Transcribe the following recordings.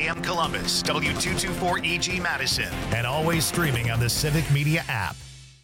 AM Columbus, W224EG Madison, and always streaming on the Civic Media app.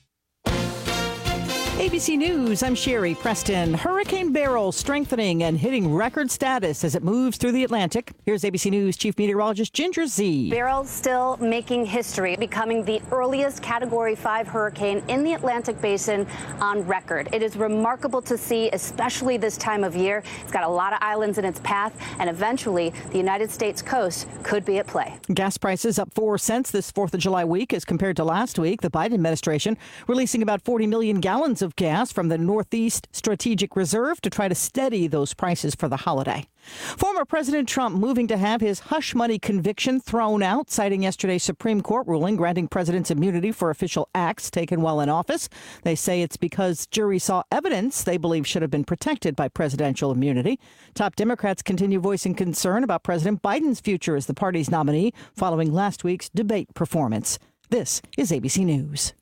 ABC News, I'm Sherry Preston. Hurricane Beryl strengthening and hitting record status as it moves through the Atlantic. Here's ABC News Chief Meteorologist Ginger Zee. Beryl still making history, becoming the earliest Category 5 hurricane in the Atlantic Basin on record. It is remarkable to see, especially this time of year. It's got a lot of islands in its path, and eventually the United States coast could be at play. Gas prices up 4 cents this 4th of July week as compared to last week. The Biden administration releasing about 40 million gallons of gas from the Northeast Strategic Reserve to try to steady those prices for the holiday. Former President Trump moving to have his hush money conviction thrown out, citing yesterday's Supreme Court ruling granting presidents immunity for official acts taken while in office. They say it's because juries saw evidence they believe should have been protected by presidential immunity. Top Democrats continue voicing concern about President Biden's future as the party's nominee following last week's debate performance. This is ABC News.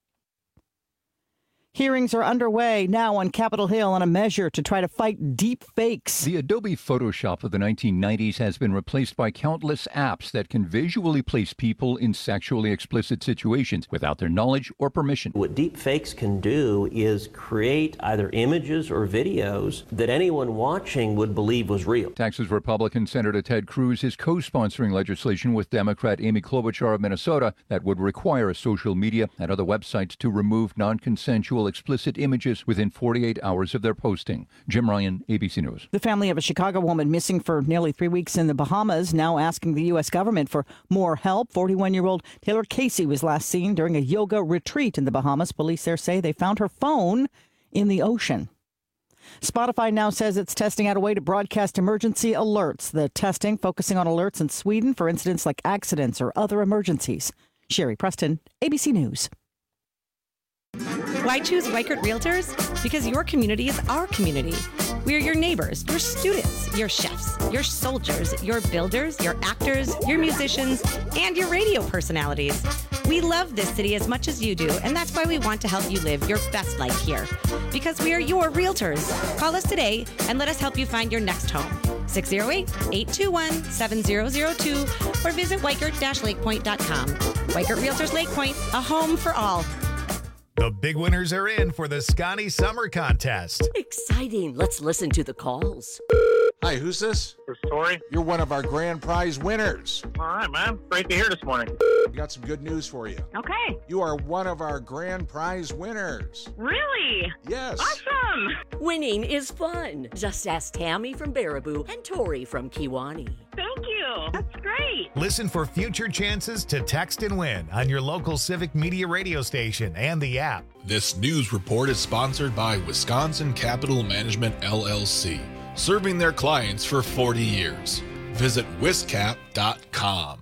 Hearings are underway now on Capitol Hill on a measure to try to fight deep fakes. The Adobe Photoshop of the 1990s has been replaced by countless apps that can visually place people in sexually explicit situations without their knowledge or permission. What deep fakes can do is create either images or videos that anyone watching would believe was real. Texas Republican Senator Ted Cruz is co-sponsoring legislation with Democrat Amy Klobuchar of Minnesota that would require social media and other websites to remove non-consensual explicit images within 48 hours of their posting. Jim Ryan, ABC News. The family of a Chicago woman missing for nearly 3 weeks in the Bahamas now asking the U.S. government for more help. 41-year-old Taylor Casey was last seen during a yoga retreat in the Bahamas. Police there say they found her phone in the ocean. Spotify now says it's testing out a way to broadcast emergency alerts. The testing focusing on alerts in Sweden for incidents like accidents or other emergencies. Sherry Preston, ABC News. Why choose Weichert Realtors? Because your community is our community. We are your neighbors, your students, your chefs, your soldiers, your builders, your actors, your musicians, and your radio personalities. We love this city as much as you do, and that's why we want to help you live your best life here. Because we are your realtors. Call us today and let us help you find your next home. 608-821-7002 or visit Weichert-lakepoint.com. Weichert Realtors Lake Point, a home for all. The big winners are in for the Scotty Summer Contest. Exciting. Let's listen to the calls. Hi, who's this? This is Tori. You're one of our grand prize winners. All right, man. Great to hear this morning. We got some good news for you. Okay. You are one of our grand prize winners. Really? Yes. Awesome. Winning is fun. Just ask Tammy from Baraboo and Tori from Kiwani. Thank you. That's great. Listen for future chances to text and win on your local Civic Media radio station and the app. This news report is sponsored by Wisconsin Capital Management, LLC, serving their clients for 40 years. Visit wiscap.com.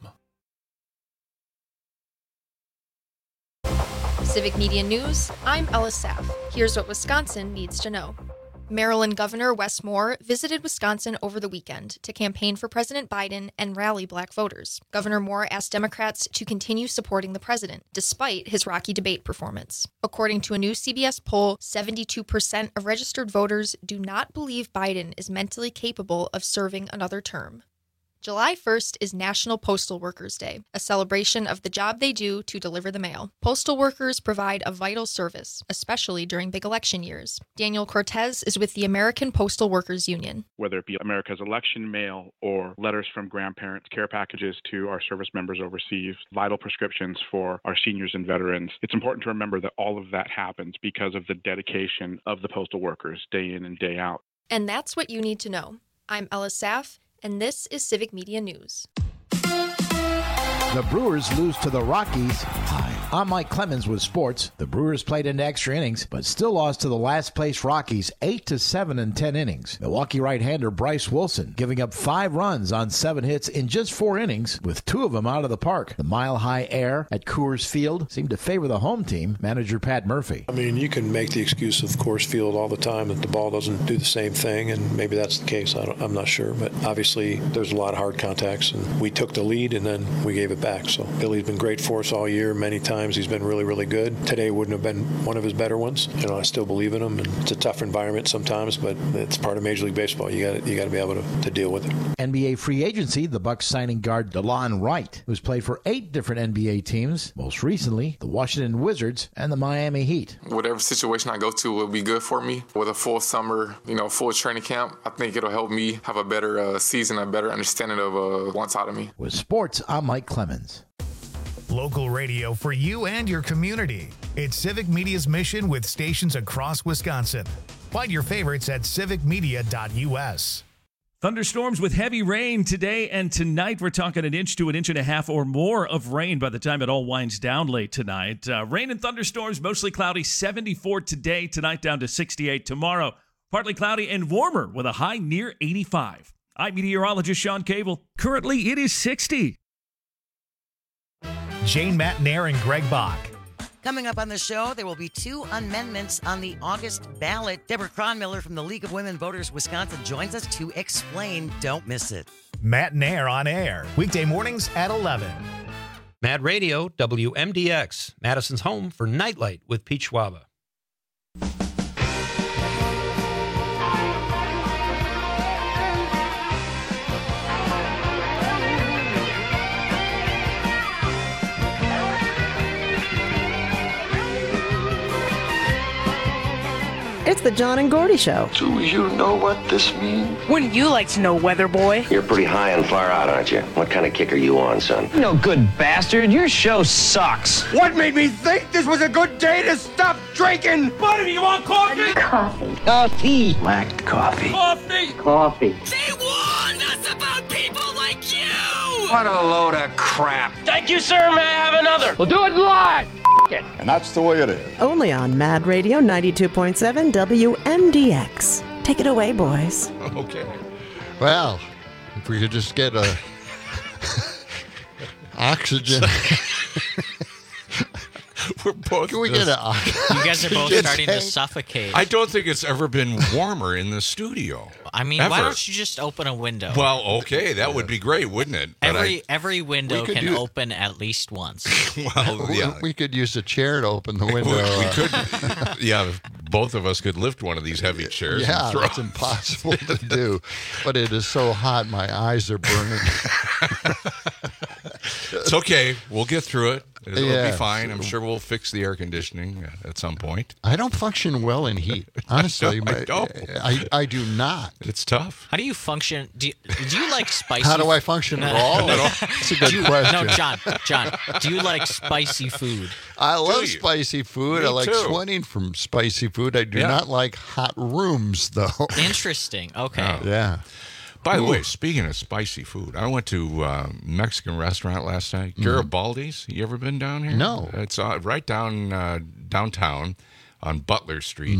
Civic Media News, I'm Ella Saff. Here's what Wisconsin needs to know. Maryland Governor Wes Moore visited Wisconsin over the weekend to campaign for President Biden and rally black voters. Governor Moore asked Democrats to continue supporting the president, despite his rocky debate performance. According to a new CBS poll, 72% of registered voters do not believe Biden is mentally capable of serving another term. July 1st is National Postal Workers Day, a celebration of the job they do to deliver the mail. Postal workers provide a vital service, especially during big election years. Daniel Cortez is with the American Postal Workers Union. Whether it be America's election mail or letters from grandparents, care packages to our service members overseas, vital prescriptions for our seniors and veterans, it's important to remember that all of that happens because of the dedication of the postal workers day in and day out. And that's what you need to know. I'm Ella Saff, and this is Civic Media News. The Brewers lose to the Rockies. Hi, I'm Mike Clemens with sports. The Brewers played into extra innings, but still lost to the last-place Rockies 8-7 in 10 innings. Milwaukee right-hander Bryce Wilson giving up 5 runs on 7 hits in just 4 innings, with 2 of them out of the park. The mile-high air at Coors Field seemed to favor the home team, manager Pat Murphy. I mean, you can make the excuse of Coors Field all the time that the ball doesn't do the same thing, and maybe that's the case. I'm not sure, but obviously there's a lot of hard contacts, and we took the lead, and then we gave it back. So Billy's been great for us all year, many times times he's been really, really good. Today wouldn't have been one of his better ones. I still believe in him, and it's a tough environment sometimes, but it's part of Major League Baseball. You got to be able to deal with it. NBA free agency, the Bucks signing guard DeLon Wright, who's played for 8 different NBA teams, most recently the Washington Wizards and the Miami Heat. Whatever situation I go to will be good for me. With a full summer, full training camp, I think it'll help me have a better season, a better understanding of what's out of me. With sports, I'm Mike Clemens. Local radio for you and your community. It's Civic Media's mission with stations across Wisconsin. Find your favorites at civicmedia.us. Thunderstorms with heavy rain today and tonight. We're talking 1 inch to 1.5 inches or more of rain by the time it all winds down late tonight. Rain and thunderstorms, mostly cloudy, 74 today. Tonight down to 68 tomorrow. Partly cloudy and warmer with a high near 85. I'm meteorologist Sean Cable. Currently, it is 60. Jane Matnair and Greg Bach. Coming up on the show, there will be 2 amendments on the August ballot. Deborah Cronmiller from the League of Women Voters Wisconsin joins us to explain. Don't miss it. Matnair on air, weekday mornings at 11. Mad Radio, WMDX, Madison's home for Nightlight with Pete Schwaba. It's the John and Gordy Show. Do you know what this means? Wouldn't you like to know, weather boy? You're pretty high and far out, aren't you? What kind of kick are you on, son? No good bastard. Your show sucks. What made me think this was a good day to stop drinking? Buddy, you want coffee? Coffee. Coffee. Black coffee. Coffee. Coffee. They warned us about people like you. What a load of crap. Thank you, sir. May I have another? We'll do it live. And that's the way it is. Only on Mad Radio 92.7 WMDX. Take it away, boys. Okay. Well, if we could just get a oxygen. We're both. Can we get an You guys are both starting to suffocate. I don't think it's ever been warmer in the studio. I mean, ever. why don't you just open a window? Well, okay, that would be great, wouldn't it? But every window can open at least once. Well, yeah. We could use a chair to open the window. We could. Yeah, both of us could lift one of these heavy chairs. Yeah, and throw that's impossible to do. But it is so hot, my eyes are burning. It's okay. We'll get through it. It'll be fine. I'm sure we'll fix the air conditioning at some point. I don't function well in heat. Honestly, I do not. It's tough. How do you function? Do you like spicy? How do I function at all? That's a good question. No, John. Do you like spicy food? I love spicy food. Me I like too. sweating from spicy food. I do not like hot rooms, though. Interesting. Okay. Yeah. By the way, speaking of spicy food, I went to a Mexican restaurant last night. Garibaldi's. You ever been down here? No. It's right down downtown on Butler Street,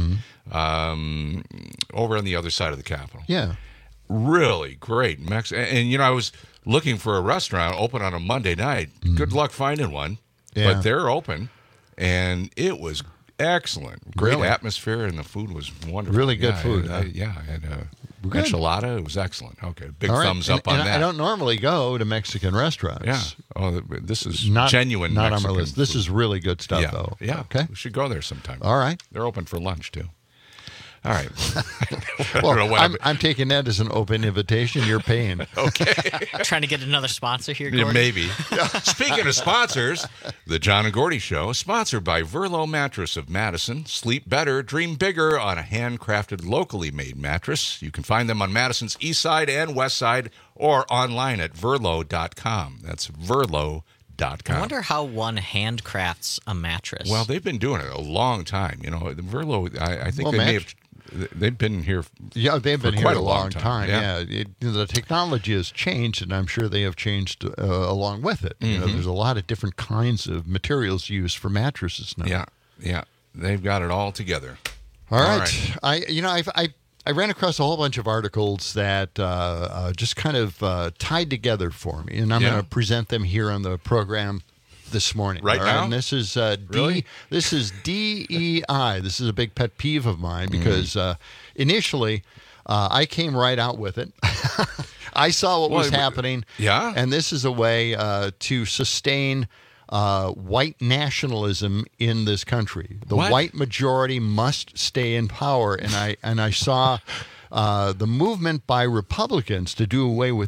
over on the other side of the Capitol. Yeah. Really great and I was looking for a restaurant open on a Monday night. Good luck finding one. Yeah. But they're open, and it was excellent. Great atmosphere, and the food was wonderful. Really good food. I had a enchilada. It was excellent. Okay, big All right. thumbs up on that. I don't normally go to Mexican restaurants. Yeah. Oh, this is not genuine not Mexican on my list. This food. is really good stuff, Yeah. though. Yeah. Okay. We should go there sometime. All right. They're open for lunch, too. All right. Well, I'm taking that as an open invitation. You're paying. Okay. Trying to get another sponsor here, Yeah, Gordon? maybe. Speaking of sponsors, the John and Gordy Show, sponsored by Verlo Mattress of Madison. Sleep better, dream bigger on a handcrafted, locally made mattress. You can find them on Madison's east side and west side, or online at verlo.com. That's verlo.com. I wonder how one handcrafts a mattress. Well, they've been doing it a long time. The Verlo, I think they may have. They've been here. Yeah, they've been here quite a long time. Yeah, the technology has changed, and I'm sure they have changed along with it. There's a lot of different kinds of materials used for mattresses now. Yeah, they've got it all together. All right. I ran across a whole bunch of articles that just kind of tied together for me, and I'm going to present them here on the program this morning. Right now? And this is Really? This is DEI. This is a big pet peeve of mine because initially I came right out with it. I saw what was happening. Yeah. And this is a way to sustain white nationalism in this country. The What? white majority must stay in power, and I saw the movement by Republicans to do away with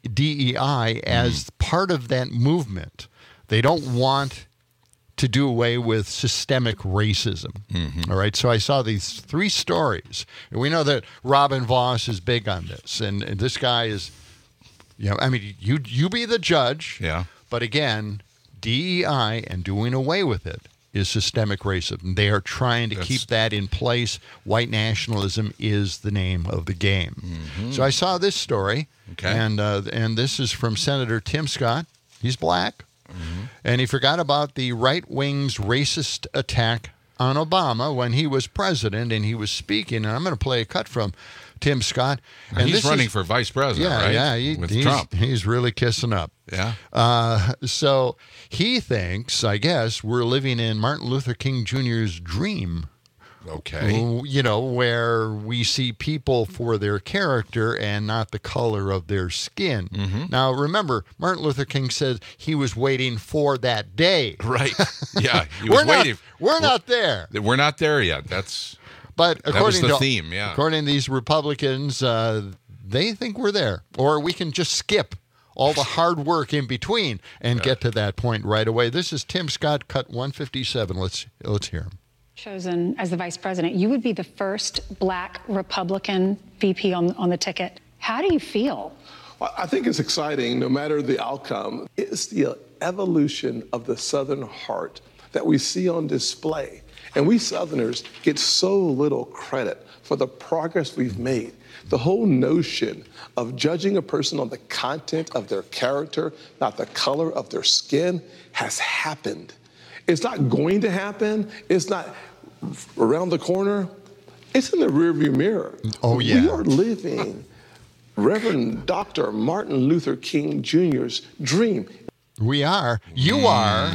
DEI as part of that movement. They don't want to do away with systemic racism. All right, so I saw these 3 stories, and we know that Robin Voss is big on this, and this guy is, I mean, you be the judge. Yeah. But again, DEI and doing away with it is systemic racism. They are trying to keep that in place. White nationalism is the name of the game. So I saw this story, and this is from Senator Tim Scott. He's black. And he forgot about the right wing's racist attack on Obama when he was president and he was speaking. And I'm going to play a cut from Tim Scott. And he's running for vice president, right? Yeah, with Trump. He's really kissing up. Yeah. So he thinks, I guess, we're living in Martin Luther King Jr.'s dream. Okay. Where we see people for their character and not the color of their skin. Now, remember, Martin Luther King said he was waiting for that day. Right. Yeah. He was waiting. We're not there. We're not there yet. But according that was the to theme, yeah. According to these Republicans, they think we're there. Or we can just skip all the hard work in between and get to that point right away. This is Tim Scott, cut 157. Let's hear him. Chosen as the vice president, you would be the first black Republican VP on the ticket. How do you feel? Well, I think it's exciting no matter the outcome. It's the evolution of the Southern heart that we see on display. And we Southerners get so little credit for the progress we've made. The whole notion of judging a person on the content of their character, not the color of their skin, has happened. It's not going to happen. It's not around the corner. It's in the rearview mirror. Oh, yeah. We are living Reverend Dr. Martin Luther King Jr.'s dream. We are. You are.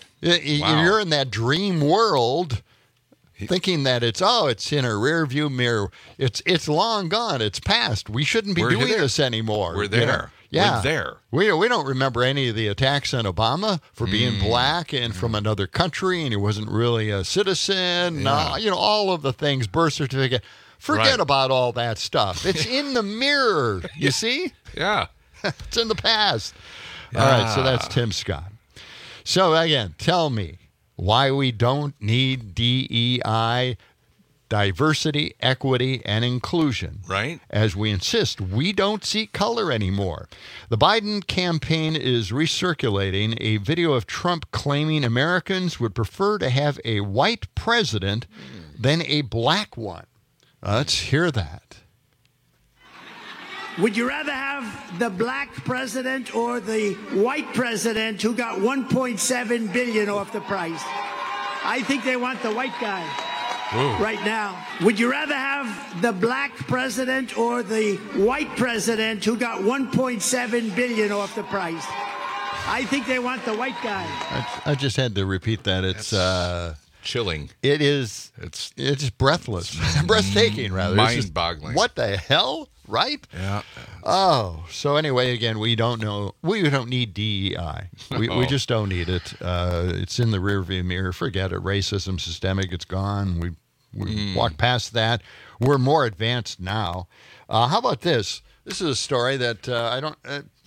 You're in that dream world thinking that it's in a rearview mirror. It's long gone. It's past. We shouldn't be doing this anymore. We're there. Yeah. We're there. We don't remember any of the attacks on Obama for being black and from another country, and he wasn't really a citizen. All of the things, birth certificate. Forget about all that stuff. It's in the mirror, you see? Yeah. It's in the past. All right, so that's Tim Scott. So, again, tell me why we don't need DEI, diversity, equity, and inclusion. Right. As we insist, we don't see color anymore. The Biden campaign is recirculating a video of Trump claiming Americans would prefer to have a white president than a black one. Let's hear that. Would you rather have the black president or the white president who got $1.7 billion off the price? I think they want the white guy. Ooh. Right now. Would you rather have the black president or the white president who got $1.7 billion off the price? I think they want the white guy. I just had to repeat that. It's chilling. It is. It's breathless, breathtaking, rather. Mind-boggling. What the hell? Right? Yeah. Oh, so anyway, again, we don't know. We don't need DEI. We just don't need it. It's in the rearview mirror. Forget it. Racism, systemic. It's gone. We walked past that. We're more advanced now. How about this? This is a story that I don't.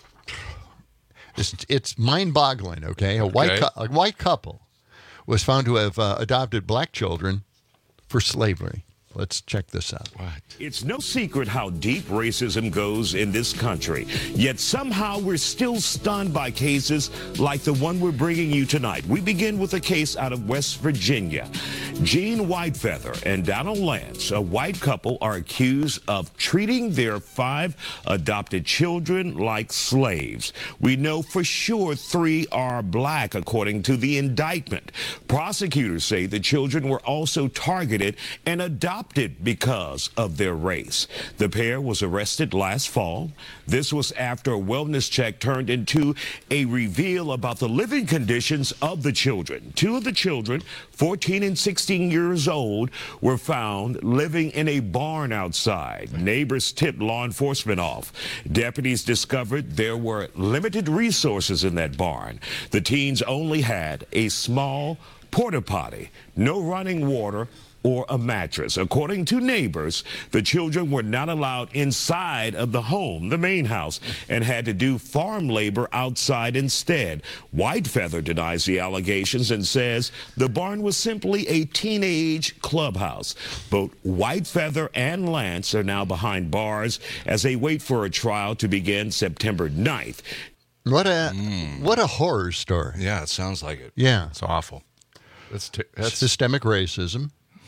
It's mind-boggling. Okay, a white couple was found to have adopted black children for slavery. Let's check this out. What? It's no secret how deep racism goes in this country. Yet somehow we're still stunned by cases like the one we're bringing you tonight. We begin with a case out of West Virginia. Gene Whitefeather and Donald Lance, a white couple, are accused of treating their 5 adopted children like slaves. We know for sure 3 are black, according to the indictment. Prosecutors say the children were also targeted and adopted adopted because of their race. The pair was arrested last fall. This was after a wellness check turned into a reveal about the living conditions of the children. Two of the children, 14 and 16 years old, were found living in a barn outside. Neighbors tipped law enforcement off. Deputies discovered there were limited resources in that barn. The teens only had a small porta potty, no running water, or a mattress. According to neighbors, the children were not allowed inside of the home, the main house, and had to do farm labor outside instead. Whitefeather denies the allegations and says the barn was simply a teenage clubhouse. Both Whitefeather and Lance are now behind bars as they wait for a trial to begin September 9th. What a horror story. Yeah, it sounds like it. Yeah. It's awful. That's systemic racism.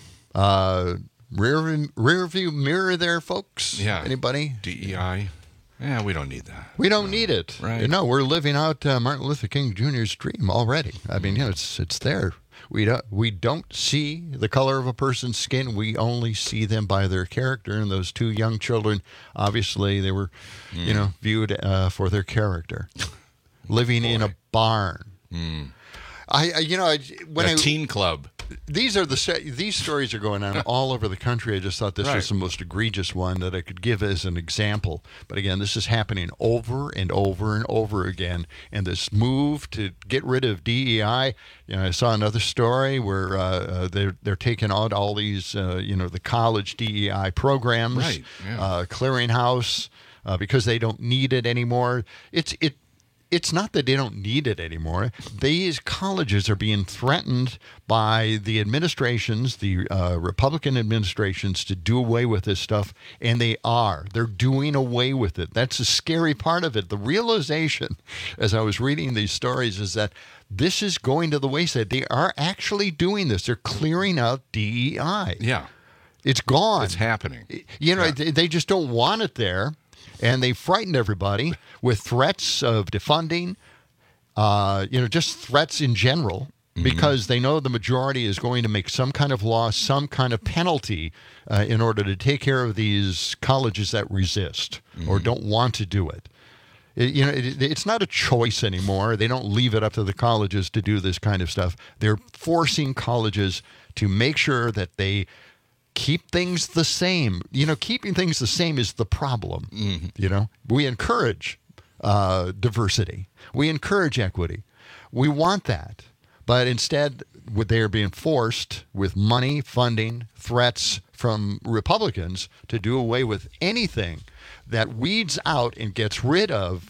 Rear view mirror there, folks. Yeah. Anybody? DEI. Yeah, we don't need that. We don't need it. Right. No, we're living out Martin Luther King Jr.'s dream already. I mean, it's there. We don't see the color of a person's skin. We only see them by their character. And those two young children, obviously, they were, viewed for their character, living in a barn. When a teen club. These stories are going on all over the country. I just thought this was the most egregious one that I could give as an example. But again, this is happening over and over and over again. And this move to get rid of DEI, I saw another story where they're taking out all these, the college DEI programs, right? Yeah. Clearinghouse, because they don't need it anymore. It's not that they don't need it anymore. These colleges are being threatened by the administrations, the Republican administrations, to do away with this stuff, and they are. They're doing away with it. That's the scary part of it. The realization, as I was reading these stories, is that this is going to the wayside. They are actually doing this. They're clearing out DEI. Yeah. It's gone. It's happening. They just don't want it there. And they frightened everybody with threats of defunding, just threats in general, because they know the majority is going to make some kind of law, some kind of penalty in order to take care of these colleges that resist or don't want to do it. It's not a choice anymore. They don't leave it up to the colleges to do this kind of stuff. They're forcing colleges to make sure that they keep things the same. Keeping things the same is the problem. We encourage diversity. We encourage equity. We want that. But instead, they're being forced with money, funding, threats from Republicans to do away with anything that weeds out and gets rid of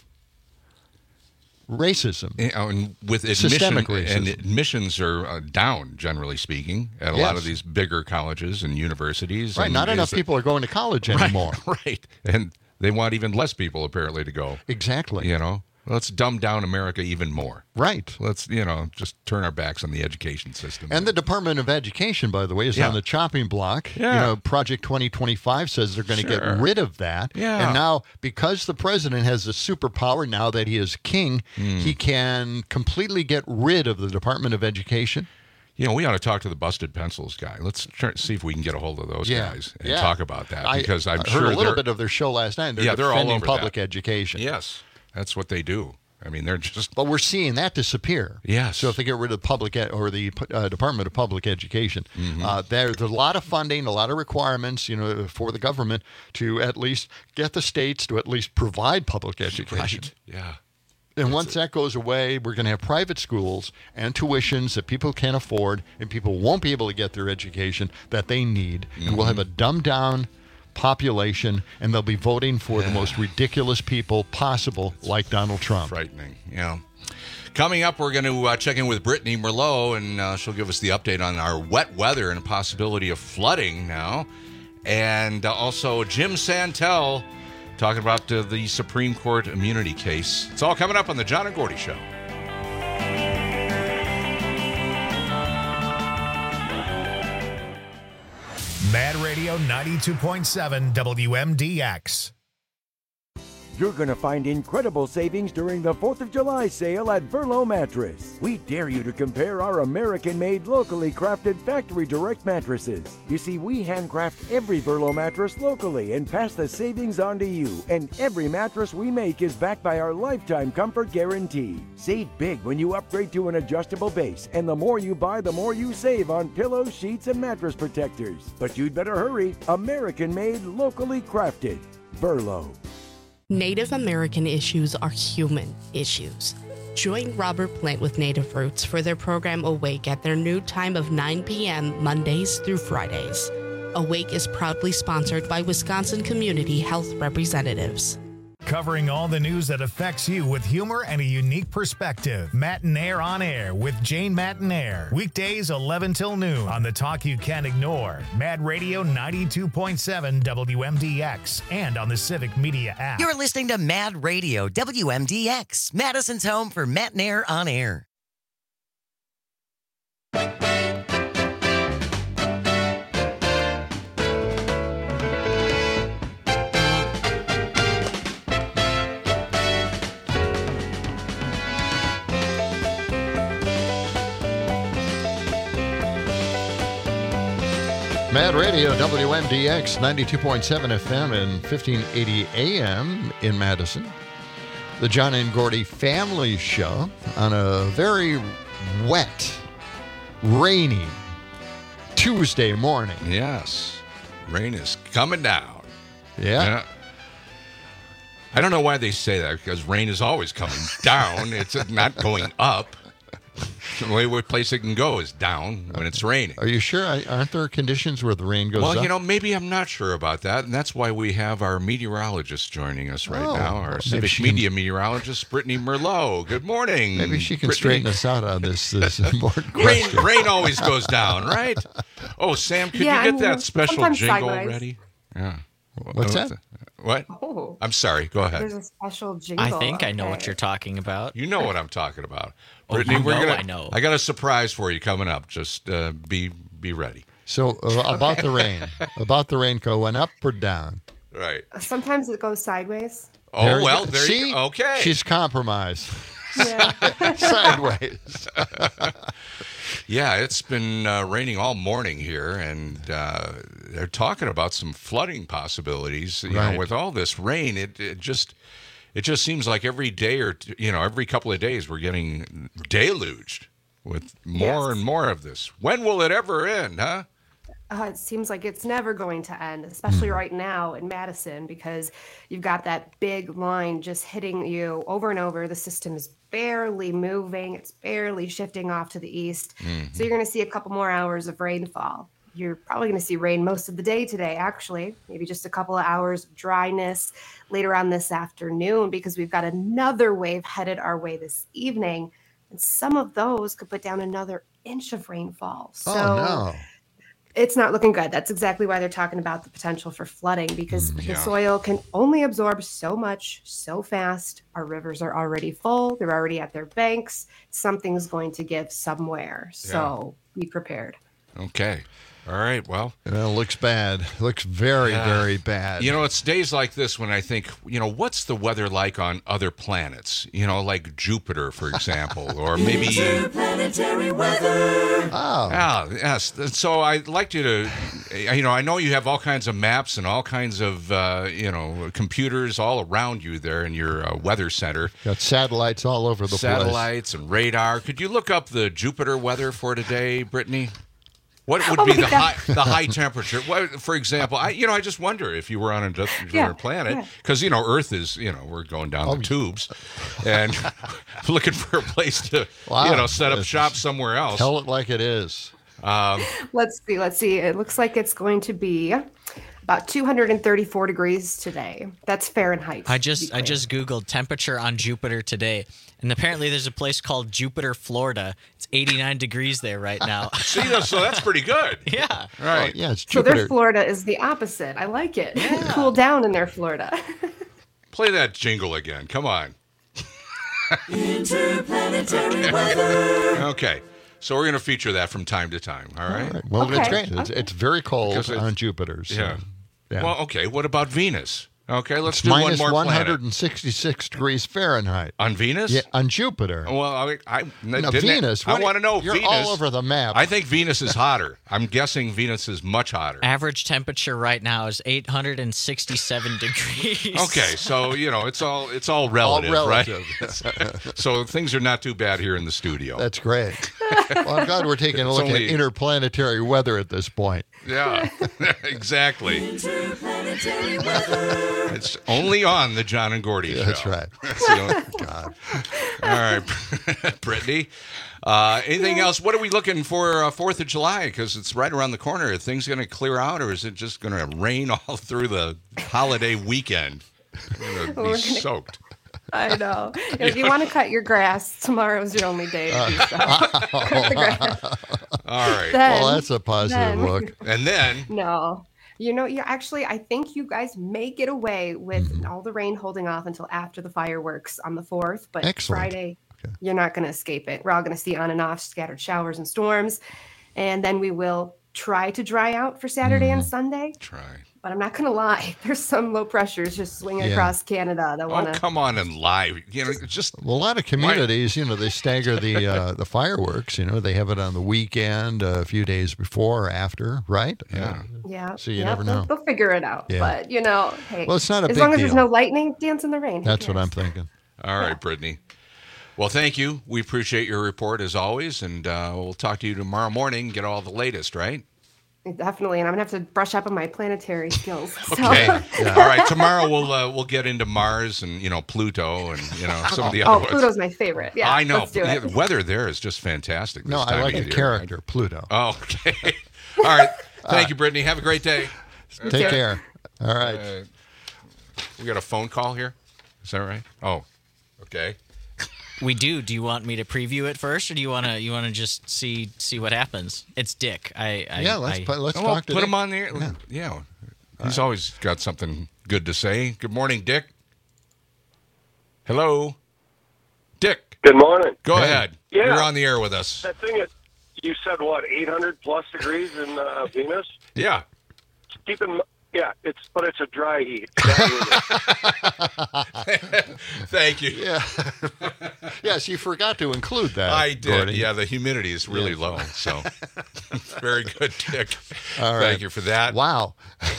racism. And with systemic racism. And admissions are down, generally speaking, at a lot of these bigger colleges and universities. Right, and not enough people are going to college anymore. Right, and they want even less people, apparently, to go. Exactly. Let's dumb down America even more. Right. Let's, just turn our backs on the education system. And the Department of Education, by the way, is on the chopping block. Yeah. Project 2025 says they're going to get rid of that. Yeah. And now, because the president has a superpower, now that he is king, he can completely get rid of the Department of Education. We ought to talk to the Busted Pencils guy. Let's see if we can get a hold of those guys and talk about that. Because I'm sure heard a little bit of their show last night. They're they're all over public education. Yes. That's what they do. I mean, they're just... But we're seeing that disappear. Yes. So if they get rid of the Department of Public Education, there's a lot of funding, a lot of requirements, for the government to at least get the states to at least provide public education. Right. Yeah. And once that goes away, we're going to have private schools and tuitions that people can't afford, and people won't be able to get their education that they need. And we'll have a dumbed-down population, and they'll be voting for the most ridiculous people possible, like Donald Trump. Frightening, Coming up, we're going to check in with Brittany Merlot, and she'll give us the update on our wet weather and a possibility of flooding now. And also Jim Santel talking about the Supreme Court immunity case. It's all coming up on the John and Gordy Show. Mad Radio 92.7 WMDX. You're going to find incredible savings during the 4th of July sale at Verlo Mattress. We dare you to compare our American-made, locally crafted factory direct mattresses. You see, we handcraft every Verlo mattress locally and pass the savings on to you. And every mattress we make is backed by our lifetime comfort guarantee. Save big when you upgrade to an adjustable base, and the more you buy, the more you save on pillows, sheets, and mattress protectors. But you'd better hurry. American-made, locally crafted. Verlo. Native American issues are human issues. Join Robert Plant with Native Roots for their program Awake at their new time of 9 p.m. Mondays through Fridays. Awake is proudly sponsored by Wisconsin Community Health Representatives. Covering all the news that affects you with humor and a unique perspective. Matinaire on Air with Jane Matinaire. Weekdays 11 till noon on the talk you can't ignore. Mad Radio 92.7 WMDX and on the Civic Media app. You're listening to Mad Radio WMDX, Madison's home for Matinaire on Air. Mad Radio, WMDX, 92.7 FM and 1580 AM in Madison. The John and Gordy Family Show on a very wet, rainy Tuesday morning. Yes. Rain is coming down. Yeah. I don't know why they say that, because rain is always coming down. It's not going up. The only place it can go is down when it's raining. Are you sure? Aren't there conditions where the rain goes up? Well, maybe I'm not sure about that, and that's why we have our meteorologist joining us right now, our civic media meteorologist, Brittany Merlot. Good morning. Maybe she can straighten us out on this important question. Rain always goes down, right? Oh, Sam, could you get that special jingle ready? Yeah. What's that? What? Oh. I'm sorry. Go ahead. There's a special jingle. I think I know what you're talking about. You know what I'm talking about. Brittany, I know. I got a surprise for you coming up. Just be ready. So about the rain going up or down? Right. Sometimes it goes sideways. Oh, there See? you go. Okay. She's compromised. Yeah. Sideways. Yeah, it's been raining all morning here, and they're talking about some flooding possibilities. You know, with all this rain, it just seems like every day or every couple of days we're getting deluged with more and more of this. When will it ever end, huh? It seems like it's never going to end, especially right now in Madison, because you've got that big line just hitting you over and over. The system is barely moving. It's barely shifting off to the east. Mm-hmm. So you're going to see a couple more hours of rainfall. You're probably going to see rain most of the day today, actually. Maybe just a couple of hours of dryness later on this afternoon, because we've got another wave headed our way this evening. And some of those could put down another inch of rainfall. So no. It's not looking good. That's exactly why they're talking about the potential for flooding, because the soil can only absorb so much so fast. Our rivers are already full. They're already at their banks. Something's going to give somewhere. So be prepared. Okay. All right, well. It looks bad. Looks very, very bad. It's days like this when I think, what's the weather like on other planets? Like Jupiter, for example, or maybe... Interplanetary weather. Oh. Yes. So I'd like you to, I know you have all kinds of maps and all kinds of, computers all around you there in your weather center. Got satellites all over the place. Satellites and radar. Could you look up the Jupiter weather for today, Brittany? What would be the high temperature? For example, I just wonder if you were on a different planet, because Earth is we're going down the tubes, and looking for a place to set up shop somewhere else. Tell it like it is. Let's see. It looks like it's going to be about 234 degrees today. That's Fahrenheit. I just Googled temperature on Jupiter today, and apparently there's a place called Jupiter, Florida. It's 89 degrees there right now. See, so that's pretty good. Yeah. Right. Yeah, it's So Jupiter. their Florida is the opposite. I like it. Yeah. Cool down in their Florida. Play that jingle again. Come on. Interplanetary weather. Okay. So we're going to feature that from time to time. All right. Well, it's great. It's very cold on Jupiter. So, yeah. Well, okay. What about Venus? Okay, let's It's do one minus more planet. 166 degrees Fahrenheit. On Venus? Yeah, on Jupiter. Well, Venus. I want to know You're Venus. all over the map. I think Venus is hotter. I'm guessing Venus is much hotter. Average temperature right now is 867 degrees. Okay, so it's all relative, relative. right? So things are not too bad here in the studio. That's great. Well, I'm glad we're taking a look at interplanetary weather at this point. Yeah, exactly. It's only on the John and Gordy show. That's right. God. All right, Brittany. Anything else? What are we looking for 4th of July? Because it's right around the corner. Are things going to clear out, or is it just going to rain all through the holiday weekend? We're going to be soaked. I know. If you want to cut your grass, tomorrow's your only day to do so. Cut the grass. All right. Well, that's a positive look. And then? No. I think you guys may get away with all the rain holding off until after the fireworks on the 4th. But Excellent. Friday, you're not going to escape it. We're all going to see on and off scattered showers and storms. And then we will try to dry out for Saturday and Sunday. But I'm not going to lie. There's some low pressures just swinging across Canada that want to. Oh, come on and lie. A lot of communities, they stagger the fireworks. They have it on the weekend, a few days before or after, right? Yeah. Yeah. So you never know. They'll figure it out. Yeah. But, hey. Well, it's not a as big long as there's deal. no lightning, dance in the rain. That's what I'm thinking. All right, Brittany. Well, thank you. We appreciate your report as always, and we'll talk to you tomorrow morning, get all the latest, right? Definitely, and I'm going to have to brush up on my planetary skills. So. Okay. All right, tomorrow we'll get into Mars and, Pluto and, some of the other ones. Pluto's my favorite. Yeah, I know. Let's do it. The weather there is just fantastic. This No, time I like of the year, character, right? Pluto. Oh, okay. All right. Thank you, Brittany. Have a great day. Take care. All right. We got a phone call here. Is that right? Oh, okay. We do. Do you want me to preview it first, or do you want to just see what happens? It's Dick. Let's talk to put Dick. him on the air. Yeah. He's always got something good to say. Good morning, Dick. Hello, Dick. Good morning. Go ahead. Yeah. You're on the air with us. That thing is, you said what, 800 plus degrees in Venus? Yeah. Keep in. Yeah, it's a dry heat. Thank you. Yeah. Yes, you forgot to include that. I did. Gordy. Yeah, the humidity is really low. So very good, Dick. All right. Thank you for that. Wow.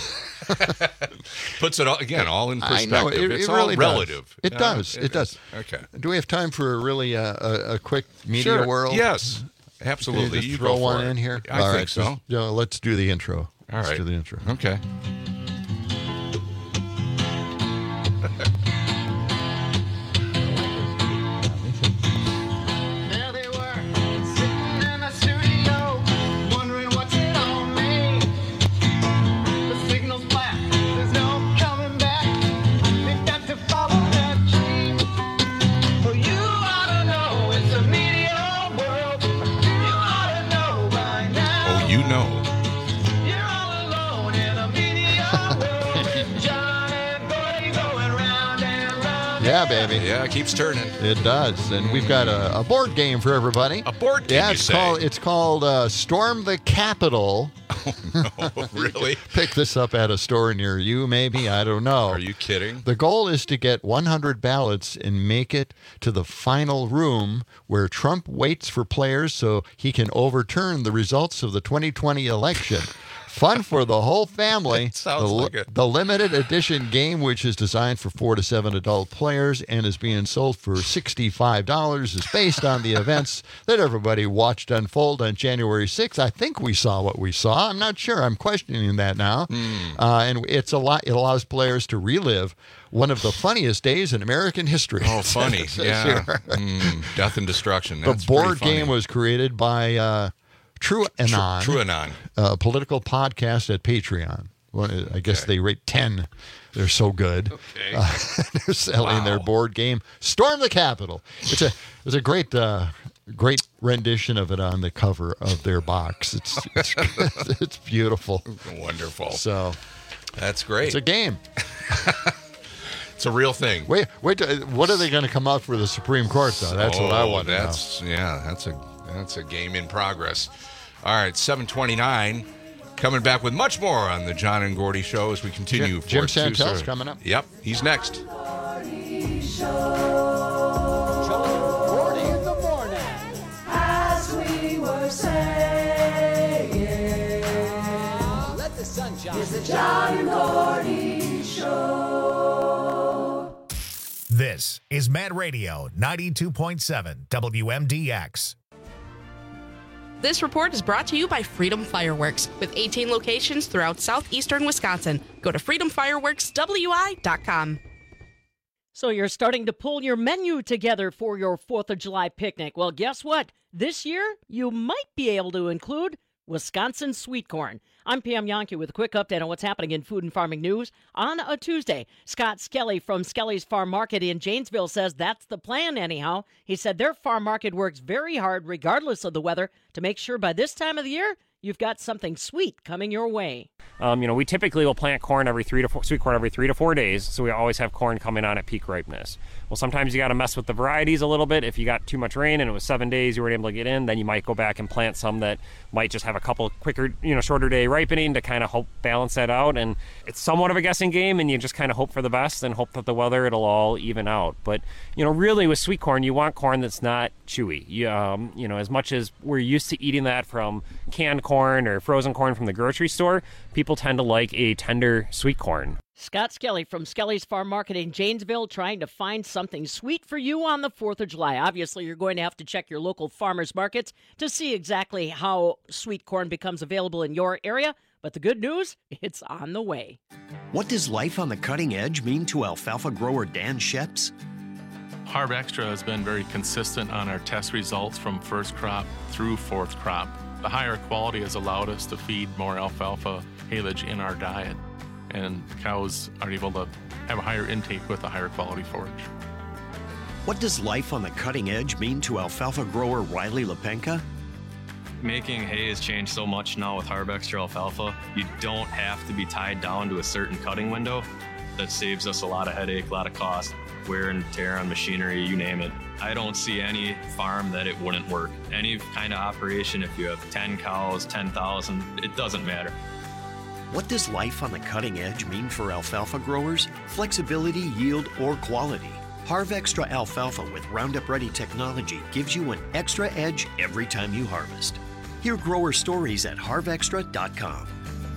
Puts it all in perspective. I know, it's it all really relative. Does. It does. It does. Okay. Do we have time for a really a quick media world? Yes, absolutely. Can you You throw go one for it. in here? I All think right, so. Let's do the intro. All right. Let's do the intro. Okay. There they were, sitting in the studio, wondering what's it all made. The signal's black, there's no coming back. They've got to follow that dream. Well, you ought to know it's a meteor world. You ought to know by now. Oh, you know. You're all alone in a meteor world. John and Gordy going round and round. Yeah, baby. Yeah, it keeps turning. It does, and we've got a board game for everybody. A board game, Yeah, you it's say? called Storm the Capitol. Oh, really? Pick this up at a store near you, maybe. I don't know. Are you kidding? The goal is to get 100 ballots and make it to the final room where Trump waits for players so he can overturn the results of the 2020 election. Fun for the whole family. Sounds like it. The limited edition game, which is designed for 4 to 7 adult players and is being sold for $65, is based on the events that everybody watched unfold on January 6th. I think we saw what we saw. I'm not sure. I'm questioning that now. And it's a lot. It allows players to relive one of the funniest days in American history. Oh, funny. It says Yeah. here. Death and destruction. The That's board pretty funny. game was created by TrueAnon. TrueAnon. A political podcast at Patreon. Well, I guess they rate 10. They're so good. Okay. They're selling their board game, Storm the Capitol. It's a great great rendition of it on the cover of their box. It's beautiful. Wonderful. So that's great. it's a game. It's a real thing. Wait. What are they going to come out for the Supreme Court, though? That's what I want to know. Yeah, that's a game in progress. All right, 7:29. Coming back with much more on the John and Gordy Show as we continue. Jim Santel's coming up. Yep, he's next. It's the John and Gordy Show. This is Mad Radio 92.7 WMDX. This report is brought to you by Freedom Fireworks, with 18 locations throughout southeastern Wisconsin. Go to freedomfireworkswi.com. So you're starting to pull your menu together for your 4th of July picnic. Well, guess what? This year, you might be able to include Wisconsin sweet corn. I'm Pam Yankee with a quick update on what's happening in food and farming news on a Tuesday. Scott Skelly from Skelly's Farm Market in Janesville says that's the plan anyhow. He said their farm market works very hard regardless of the weather to make sure by this time of the year you've got something sweet coming your way. We typically will plant corn sweet corn every 3 to 4 days, so we always have corn coming on at peak ripeness. Well, sometimes you got to mess with the varieties a little bit. If you got too much rain and it was 7 days you weren't able to get in, then you might go back and plant some that might just have a couple quicker, shorter day ripening to kind of help balance that out. And it's somewhat of a guessing game, and you just kind of hope for the best and hope that the weather, it'll all even out. But, really with sweet corn, you want corn that's not chewy. As much as we're used to eating that from canned corn or frozen corn from the grocery store, people tend to like a tender sweet corn. Scott Skelly from Skelly's Farm Market in Janesville trying to find something sweet for you on the 4th of July. Obviously, you're going to have to check your local farmers markets to see exactly how sweet corn becomes available in your area. But the good news, it's on the way. What does life on the cutting edge mean to alfalfa grower Dan Sheps? Harv Extra has been very consistent on our test results from first crop through fourth crop. The higher quality has allowed us to feed more alfalfa haylage in our diet, and cows are able to have a higher intake with a higher quality forage. What does life on the cutting edge mean to alfalfa grower Riley Lepenka? Making hay has changed so much now with Harv Extra alfalfa. You don't have to be tied down to a certain cutting window. That saves us a lot of headache, a lot of cost, wear and tear on machinery, you name it. I don't see any farm that it wouldn't work. Any kind of operation, if you have 10 cows, 10,000, it doesn't matter. What does life on the cutting edge mean for alfalfa growers? Flexibility, yield, or quality? Harv Extra alfalfa with Roundup Ready technology gives you an extra edge every time you harvest. Hear grower stories at harvextra.com.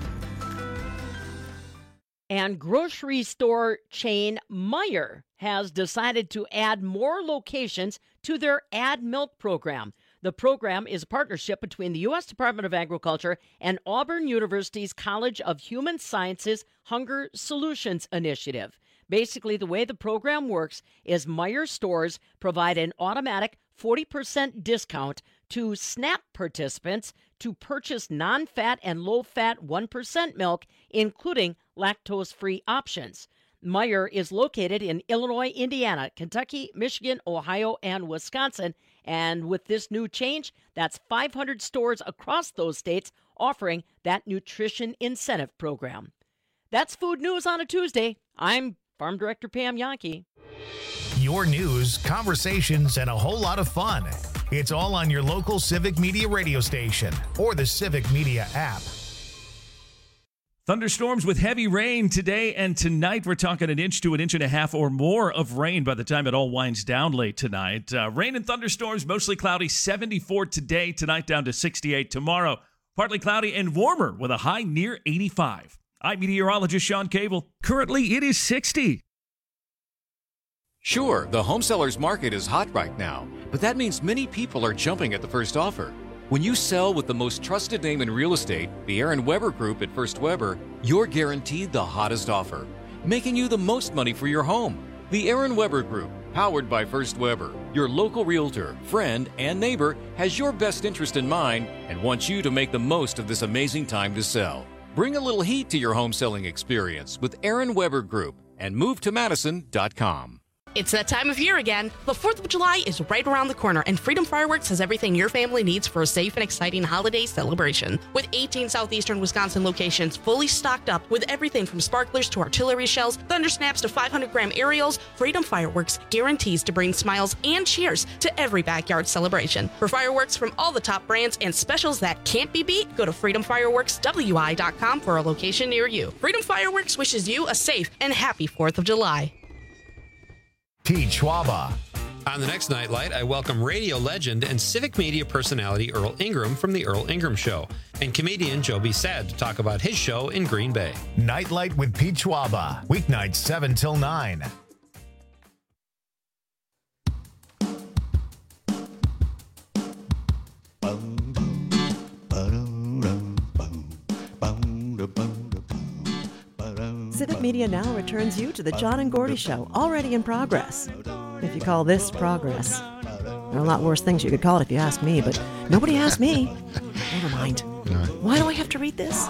And grocery store chain Meijer has decided to add more locations to their Add Milk program. The program is a partnership between the U.S. Department of Agriculture and Auburn University's College of Human Sciences Hunger Solutions Initiative. Basically, the way the program works is Meijer stores provide an automatic 40% discount to SNAP participants to purchase non-fat and low-fat 1% milk, including lactose-free options. Meijer is located in Illinois, Indiana, Kentucky, Michigan, Ohio, and Wisconsin. And with this new change, that's 500 stores across those states offering that nutrition incentive program. That's food news on a Tuesday. I'm Farm Director Pam Yankee. Your news, conversations, and a whole lot of fun. It's all on your local Civic Media radio station or the Civic Media app. Thunderstorms with heavy rain today and tonight. We're talking 1 inch to 1.5 inches or more of rain by the time it all winds down late tonight. Rain and thunderstorms, mostly cloudy, 74 today, tonight down to 68 tomorrow. Partly cloudy and warmer with a high near 85. I'm meteorologist Sean Cable. Currently, it is 60. Sure, the home seller's market is hot right now, but that means many people are jumping at the first offer. When you sell with the most trusted name in real estate, the Aaron Weber Group at First Weber, you're guaranteed the hottest offer, making you the most money for your home. The Aaron Weber Group, powered by First Weber, your local realtor, friend, and neighbor, has your best interest in mind and wants you to make the most of this amazing time to sell. Bring a little heat to your home selling experience with Aaron Weber Group and move to Madison.com. It's that time of year again. The 4th of July is right around the corner, and Freedom Fireworks has everything your family needs for a safe and exciting holiday celebration. With 18 southeastern Wisconsin locations fully stocked up with everything from sparklers to artillery shells, thunder snaps to 500-gram aerials, Freedom Fireworks guarantees to bring smiles and cheers to every backyard celebration. For fireworks from all the top brands and specials that can't be beat, go to freedomfireworkswi.com for a location near you. Freedom Fireworks wishes you a safe and happy 4th of July. Pete Schwaba. On the next Nightlight, I welcome radio legend and civic media personality Earl Ingram from The Earl Ingram Show, and comedian Joe Sad to talk about his show in Green Bay. Nightlight with Pete Schwaba. Weeknights 7 till 9. Civic Media now returns you to the John and Gordy Show, already in progress. If you call this progress, there are a lot worse things you could call it if you ask me, but nobody asked me. Never mind. Why do I have to read this?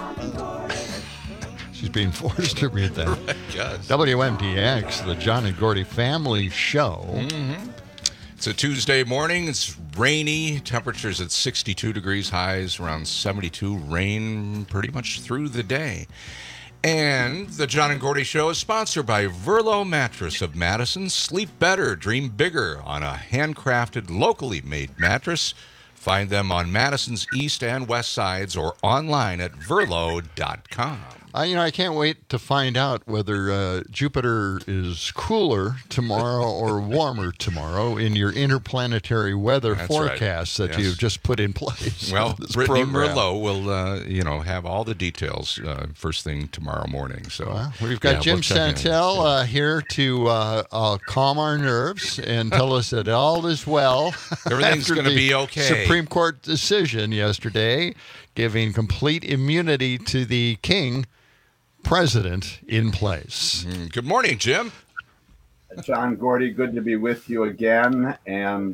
She's being forced to read that. Right, yes. WMDX, the John and Gordy Family Show. Mm-hmm. It's a Tuesday morning. It's rainy. Temperatures at 62 degrees, highs around 72. Rain pretty much through the day. And the John and Gordy Show is sponsored by Verlo Mattress of Madison. Sleep better, dream bigger on a handcrafted, locally made mattress. Find them on Madison's east and west sides or online at verlo.com. I can't wait to find out whether Jupiter is cooler tomorrow or warmer tomorrow in your interplanetary weather forecasts that you've just put in place. Well, Brittany Merlot will, have all the details first thing tomorrow morning. So we've got Jim Santel here to calm our nerves and tell us that all is well. Everything's going to be okay. Supreme Court decision yesterday giving complete immunity to the king. President in place. Good morning, Jim. John Gordy, good to be with you again. And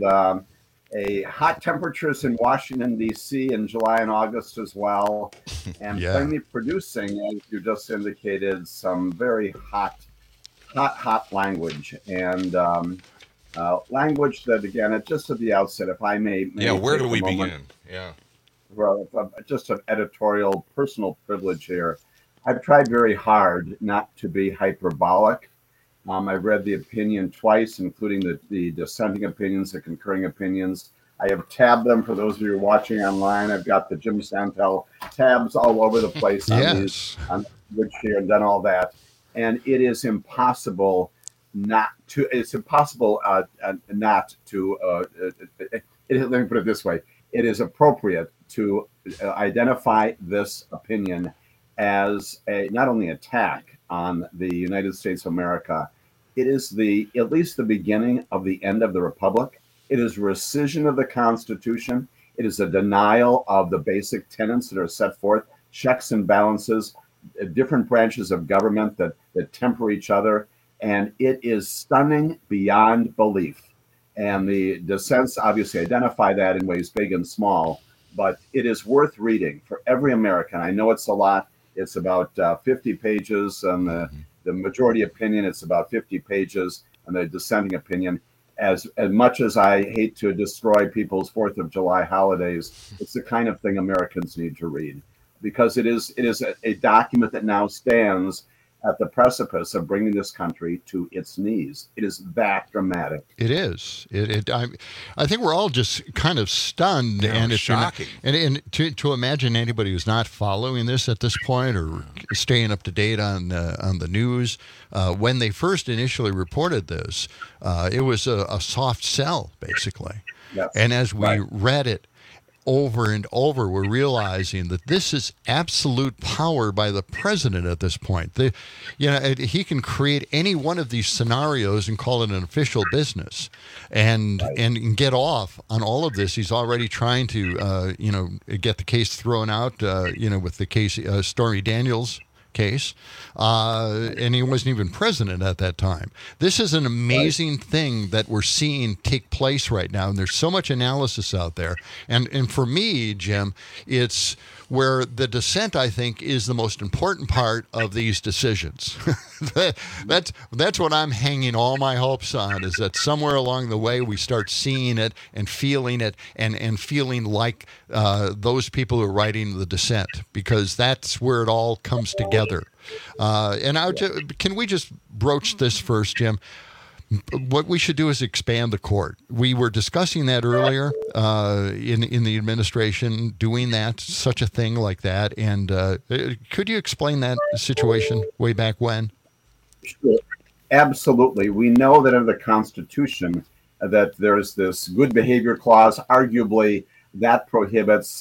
hot temperatures in Washington, D.C. in July and August as well. And plenty producing, as you just indicated, some very hot language. And language that, again, just at the outset, if I may where do we begin? Yeah. Well, just an editorial personal privilege here. I've tried very hard not to be hyperbolic. I've read the opinion twice, including the dissenting opinions, the concurring opinions. I have tabbed them for those of you watching online. I've got the Jim Santel tabs all over the place on Woodshare and done all that. And it is impossible let me put it this way. It is appropriate to identify this opinion as not only attack on the United States of America, it is at least the beginning of the end of the Republic. It is rescission of the Constitution. It is a denial of the basic tenets that are set forth, checks and balances, different branches of government that temper each other. And it is stunning beyond belief. And the dissents obviously identify that in ways big and small, but it is worth reading for every American. I know it's a lot. It's about 50 pages, and the majority opinion, it's about 50 pages, and the dissenting opinion. As much as I hate to destroy people's 4th of July holidays, it's the kind of thing Americans need to read, because it is a document that now stands at the precipice of bringing this country to its knees. It is that dramatic. It is. I think we're all just kind of stunned, and it's shocking. And to imagine anybody who's not following this at this point or staying up to date on the news, when they first initially reported this, it was a soft sell, basically. Yes. And as we read it over and over, we're realizing that this is absolute power by the president at this point. He can create any one of these scenarios and call it an official business, and get off on all of this. He's already trying to, get the case thrown out, with the case Stormy Daniels case, and he wasn't even president at that time. This is an amazing thing that we're seeing take place right now, and there's so much analysis out there. And for me, Jim, it's where the dissent, I think, is the most important part of these decisions. That's what I'm hanging all my hopes on, is that somewhere along the way we start seeing it and feeling it and feeling like those people who are writing the dissent, because that's where it all comes together. Can we just broach this first, Jim? What we should do is expand the court. We were discussing that earlier in the administration, doing that, such a thing like that. And could you explain that situation way back when? Sure. Absolutely. We know that under the Constitution that there's this good behavior clause. Arguably, that prohibits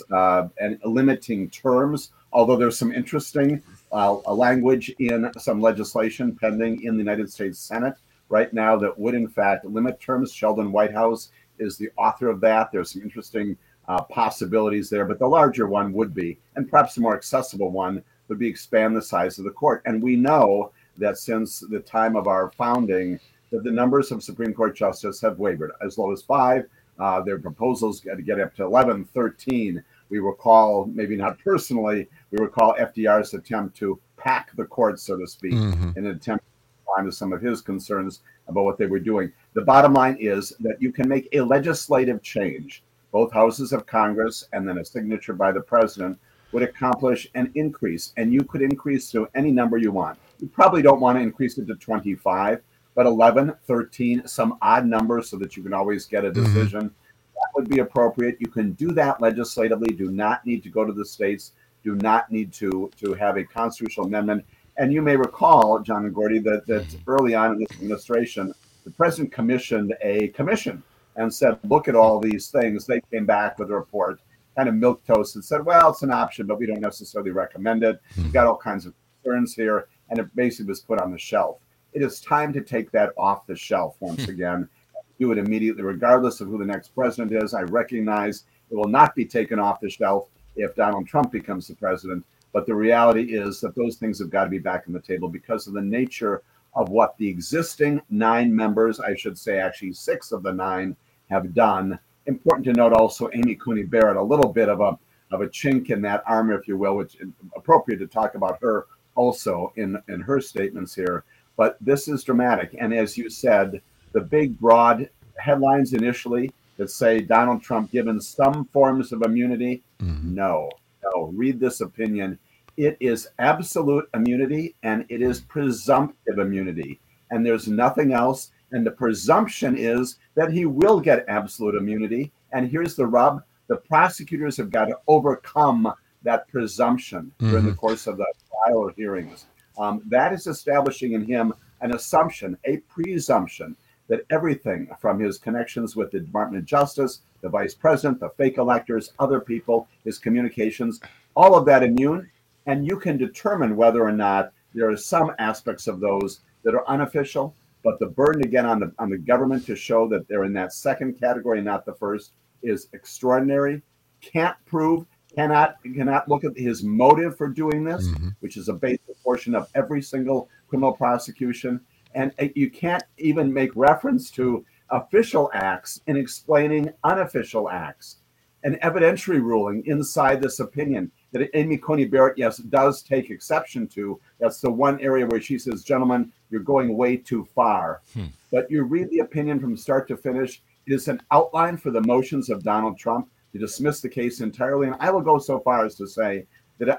limiting terms, although there's some interesting language in some legislation pending in the United States Senate right now that would, in fact, limit terms. Sheldon Whitehouse is the author of that. There's some interesting possibilities there, but the larger one would be, and perhaps the more accessible one, would be expand the size of the court. And we know that since the time of our founding, that the numbers of Supreme Court justices have wavered, as low as 5. There are proposals to get up to 11, 13. We recall, maybe not personally, we recall FDR's attempt to pack the court, so to speak, in an attempt to some of his concerns about what they were doing. The bottom line is that you can make a legislative change. Both houses of Congress and then a signature by the president would accomplish an increase, and you could increase to any number you want. You probably don't want to increase it to 25, but 11, 13, some odd number so that you can always get a decision. That would be appropriate. You can do that legislatively. Do not need to go to the states. Do not need to have a constitutional amendment. And you may recall, John and Gordy, that early on in this administration, the president commissioned a commission and said, look at all these things. They came back with a report, kind of milquetoast, and said, well, it's an option, but we don't necessarily recommend it. We've got all kinds of concerns here. And it basically was put on the shelf. It is time to take that off the shelf once again. Do it immediately, regardless of who the next president is. I recognize it will not be taken off the shelf if Donald Trump becomes the president. But the reality is that those things have got to be back on the table because of the nature of what the existing 9 members, I should say actually 6 of the 9, have done. Important to note also Amy Coney Barrett, a little bit of a chink in that armor, if you will, which is appropriate to talk about her also in her statements here. But this is dramatic. And as you said, the big, broad headlines initially that say Donald Trump given some forms of immunity, no. Read this opinion. It is absolute immunity and it is presumptive immunity. And there's nothing else. And the presumption is that he will get absolute immunity. And here's the rub. The prosecutors have got to overcome that presumption during the course of the trial or hearings. That is establishing in him an assumption, a presumption, that everything from his connections with the Department of Justice, the vice president, the fake electors, other people, his communications, all of that immune. And you can determine whether or not there are some aspects of those that are unofficial, but the burden again on the government to show that they're in that second category, not the first, is extraordinary. Can't prove, cannot look at his motive for doing this, which is a basic portion of every single criminal prosecution. And you can't even make reference to official acts in explaining unofficial acts. An evidentiary ruling inside this opinion that Amy Coney Barrett, yes, does take exception to. That's the one area where she says, gentlemen, you're going way too far. But you read the opinion from start to finish. It is an outline for the motions of Donald Trump to dismiss the case entirely. And I will go so far as to say that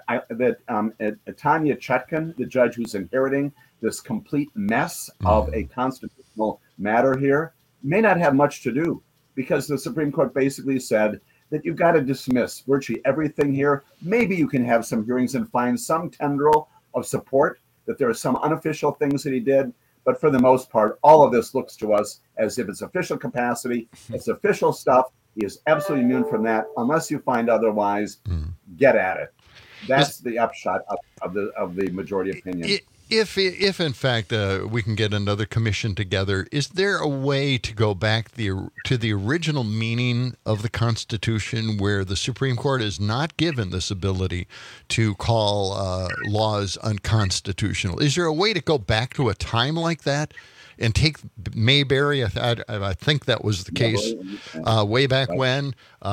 Tanya Chutkan, the judge who's inheriting this complete mess of a constitutional matter here, may not have much to do, because the Supreme Court basically said that you've got to dismiss virtually everything here. Maybe you can have some hearings and find some tendril of support that there are some unofficial things that he did. But for the most part, all of this looks to us as if it's official capacity. It's official stuff. He is absolutely immune from that. Unless you find otherwise, get at it. That's the upshot of the majority opinion. If in fact we can get another commission together, is there a way to go back to the original meaning of the Constitution, where the Supreme Court is not given this ability to call laws unconstitutional? Is there a way to go back to a time like that and take Mayberry? I think that was the case way back when,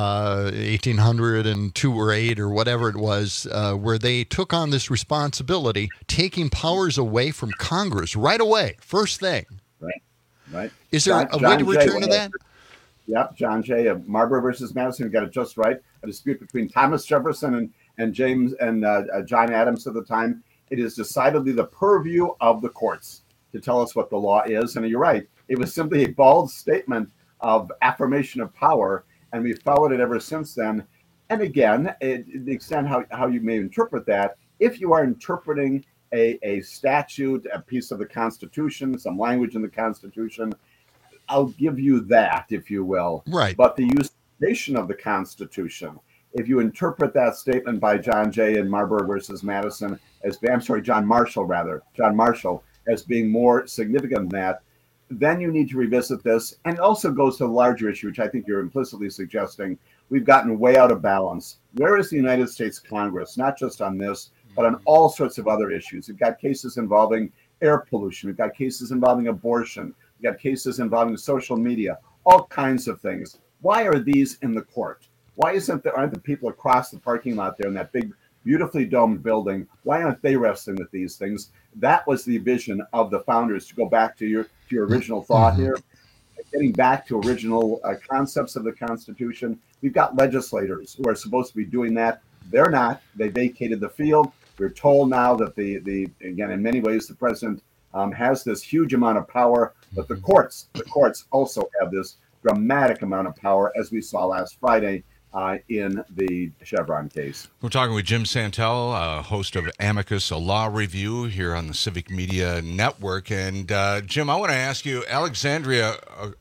1802 or 8 or whatever it was, where they took on this responsibility, taking powers away from Congress right away, first thing. Right. Is there a way to return to that? Yep, John Jay of Marbury versus Madison, got it just right. A dispute between Thomas Jefferson and James and John Adams at the time. It is decidedly the purview of the courts to tell us what the law is. And you're right, it was simply a bald statement of affirmation of power, and we've followed it ever since then. And again, the extent how you may interpret that, if you are interpreting a statute, a piece of the Constitution, some language in the Constitution, I'll give you that, if you will. Right. But the usurpation of the Constitution, if you interpret that statement by John Jay in Marbury versus Madison John Marshall, as being more significant than that, then you need to revisit this. And it also goes to the larger issue, which I think you're implicitly suggesting. We've gotten way out of balance. Where is the United States Congress, not just on this, but on all sorts of other issues? We've got cases involving air pollution. We've got cases involving abortion. We've got cases involving social media, all kinds of things. Why are these in the court? Why aren't the people across the parking lot there in that big, beautifully domed building, why aren't they wrestling with these things? That was the vision of the founders, to go back to your original thought here, getting back to original concepts of the Constitution. We've got legislators who are supposed to be doing that. They're not. They vacated the field. We're told now that again, in many ways, the president has this huge amount of power, but the courts also have this dramatic amount of power, as we saw last Friday in the Chevron case. We're talking with Jim Santel, host of Amicus, a law review here on the Civic Media Network. And Jim, I want to ask you, Alexandria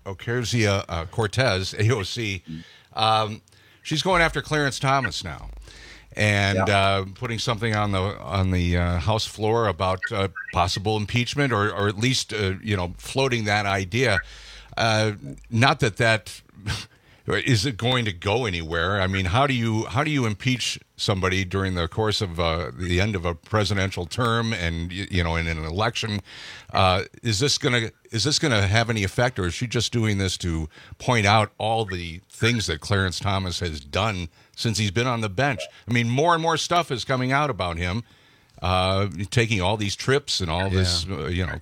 Ocasio-Cortez, AOC, she's going after Clarence Thomas now, and putting something on the House floor about possible impeachment, or at least floating that idea. Not that is it going to go anywhere? I mean, how do you impeach somebody during the course of the end of a presidential term and in an election? Is this gonna have any effect, or is she just doing this to point out all the things that Clarence Thomas has done since he's been on the bench? I mean, more and more stuff is coming out about him, taking all these trips and all this, a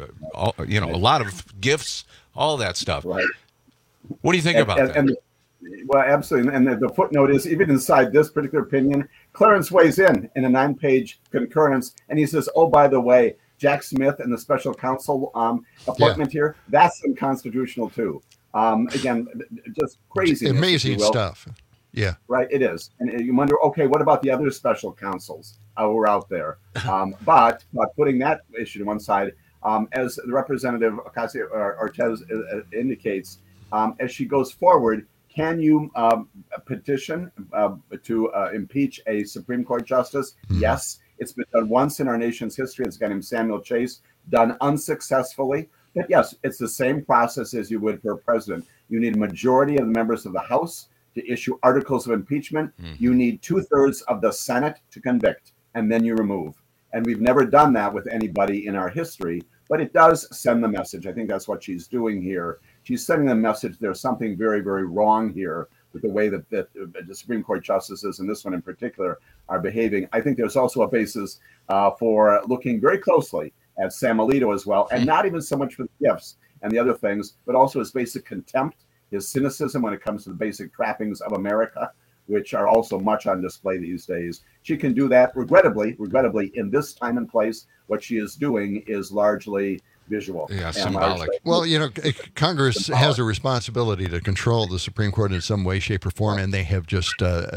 lot of gifts, all that stuff. Right. What do you think about that? Well, absolutely. And the footnote is, even inside this particular opinion, Clarence weighs in a 9-page concurrence, and he says, oh, by the way, Jack Smith and the special counsel appointment here, that's unconstitutional too. Again, just crazy. Amazing stuff. Yeah. Right, it is. And you wonder, okay, what about the other special counsels who are out there? But putting that issue to one side, as the Representative Ocasio-Cortez indicates, as she goes forward, can you petition to impeach a Supreme Court justice? Mm-hmm. Yes. It's been done once in our nation's history. It's a guy named Samuel Chase, done unsuccessfully. But yes, it's the same process as you would for a president. You need a majority of the members of the House to issue articles of impeachment. Mm-hmm. You need 2/3 of the Senate to convict, and then you remove. And we've never done that with anybody in our history, but it does send the message. I think that's what she's doing here. She's sending the message there's something very, very wrong here with the way that the Supreme Court justices, and this one in particular, are behaving. I think there's also a basis for looking very closely at Sam Alito as well, and not even so much for the gifts and the other things, but also his basic contempt, his cynicism when it comes to the basic trappings of America, which are also much on display these days. She can do that, regrettably, in this time and place. What she is doing is largely visual. Yeah, symbolic. Well, Congress has a responsibility to control the Supreme Court in some way, shape, or form, and they have just,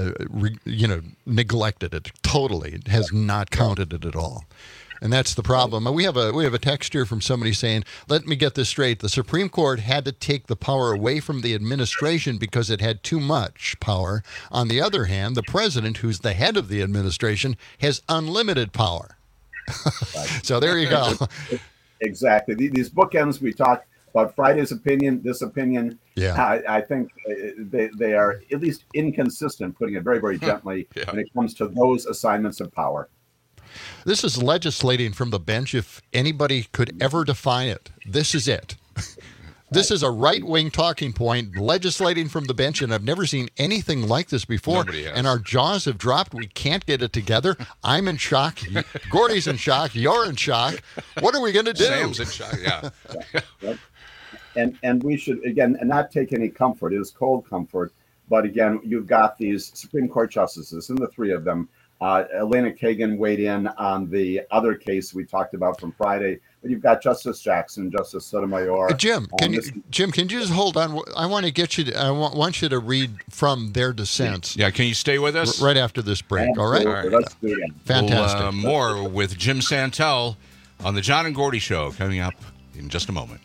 neglected it totally. It has not counted it at all. And that's the problem. We have a text here from somebody saying, let me get this straight. The Supreme Court had to take the power away from the administration because it had too much power. On the other hand, the president, who's the head of the administration, has unlimited power. So there you go. Exactly. These bookends, we talk about Friday's opinion, this opinion. Yeah. I think they are at least inconsistent, putting it very, very gently, when it comes to those assignments of power. This is legislating from the bench. If anybody could ever define it, this is it. This is a right-wing talking point, legislating from the bench, and I've never seen anything like this before. Nobody has. And our jaws have dropped. We can't get it together. I'm in shock. Gordy's in shock. You're in shock. What are we going to do? Sam's in shock, yeah. And we should, again, not take any comfort. It is cold comfort. But again, you've got these Supreme Court justices, and the three of them. Elena Kagan weighed in on the other case we talked about from Friday. But you've got Justice Jackson, Justice Sotomayor. Jim, can you just hold on? I want to get you. I want you to read from their dissents. Yeah, can you stay with us right after this break? Absolutely. All right. Let's do it. Fantastic. Well, more with Jim Santel on the John and Gordy Show coming up in just a moment.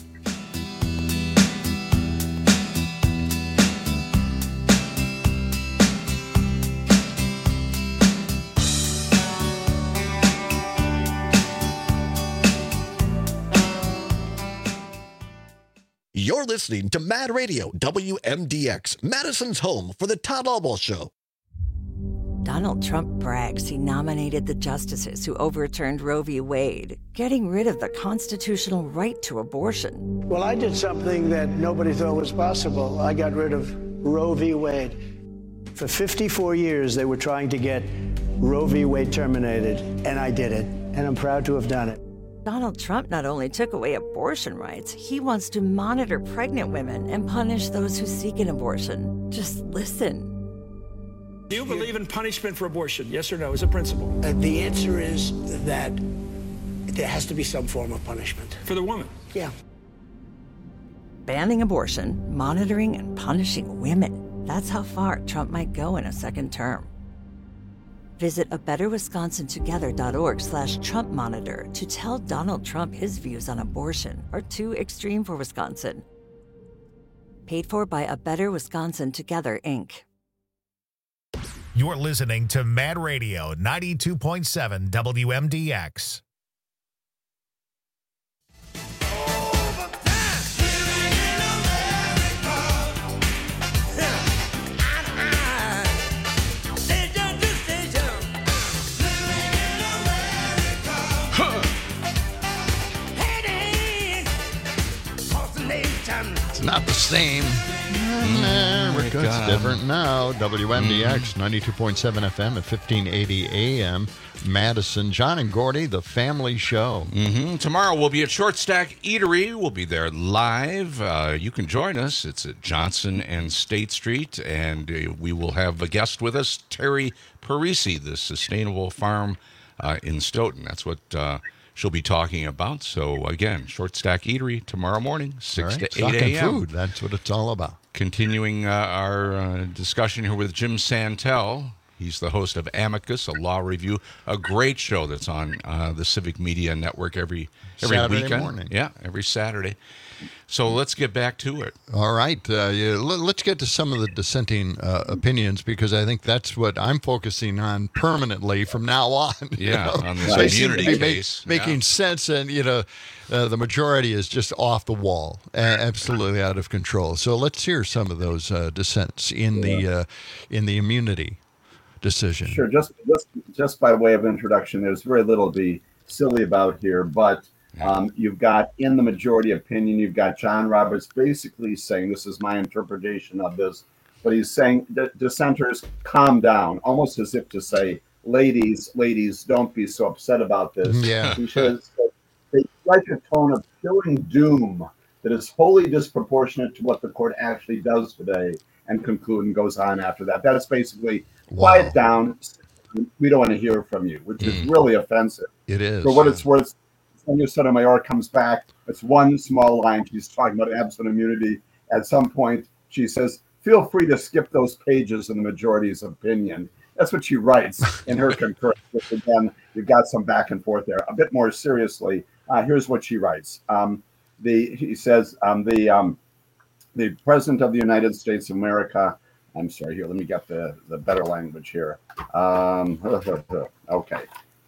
You're listening to Mad Radio, WMDX, Madison's home for the Todd Albaugh Show. Donald Trump brags he nominated the justices who overturned Roe v. Wade, getting rid of the constitutional right to abortion. Well, I did something that nobody thought was possible. I got rid of Roe v. Wade. For 54 years, they were trying to get Roe v. Wade terminated, and I did it, and I'm proud to have done it. Donald Trump not only took away abortion rights, he wants to monitor pregnant women and punish those who seek an abortion. Just listen. Do you believe in punishment for abortion? Yes or no, as a principle? The answer is that there has to be some form of punishment. For the woman? Yeah. Banning abortion, monitoring and punishing women. That's how far Trump might go in a second term. Visit abetterwisconsintogether.org/Trump Monitor to tell Donald Trump his views on abortion are too extreme for Wisconsin. Paid for by A Better Wisconsin Together, Inc. You're listening to Mad Radio 92.7 WMDX. It's not the same. It's different now. WMDX 92.7 FM at 1580 AM. Madison, John and Gordy, the family show. Tomorrow we'll be at Short Stack Eatery. We'll be there live. You can join us. It's at Johnson and State Street, and we will have a guest with us, Terry Parisi, the Sustainable Farm in Stoughton. That's what she'll be talking about. So again, Short Stack Eatery tomorrow morning, 6 to 8 a.m. Food. That's what it's all about. Continuing our discussion here with Jim Santel. He's the host of Amicus, a law review, a great show that's on the Civic Media Network every Saturday weekend. morning. Yeah, every Saturday. So let's get back to it. All right. Let's get to some of the dissenting opinions, because I think that's what I'm focusing on permanently from now on. Yeah, on this immunity case. Making sense, and, the majority is just off the wall, absolutely out of control. So let's hear some of those dissents in the immunity decision. Sure. Just by way of introduction, there's very little to be silly about here, but you've got, in the majority opinion, you've got John Roberts basically saying, this is my interpretation of this, but he's saying that dissenters, calm down, almost as if to say, ladies, don't be so upset about this. Yeah. Because they strike a tone of chilling doom that is wholly disproportionate to what the court actually does today, and conclude and goes on after that. That is basically, quiet down, we don't want to hear from you, which is really offensive. It is. For what it's worth, Sonia Sotomayor comes back. It's one small line. She's talking about absolute immunity. At some point, she says, feel free to skip those pages in the majority's opinion. That's what she writes in her concurrence. Again, you've got some back and forth there. A bit more seriously, here's what she writes. He says, the President of the United States of America, I'm sorry, here, let me get the better language here. Okay.